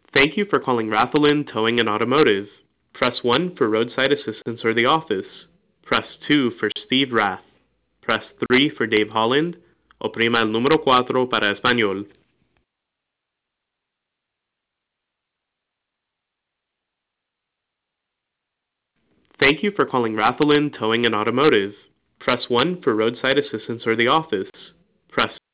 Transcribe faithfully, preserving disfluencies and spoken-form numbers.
Thank you for calling Rathelin Towing and Automotive. Press one for roadside assistance or the office. Press two for Steve Rath. Press three for Dave Holland. Oprima el número cuatro para español. Thank you for calling Rathelin Towing and Automotive. Press one for roadside assistance or the office. Press